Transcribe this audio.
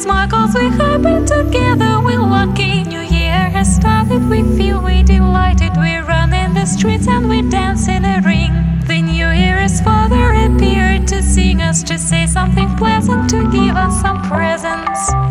smile 'cause we're happy together, we're lucky. New year has started, we feel we delighted. We run in the streets and we dance in a ring. The new year is Father appeared to sing us, to say something pleasant, to give us some presents.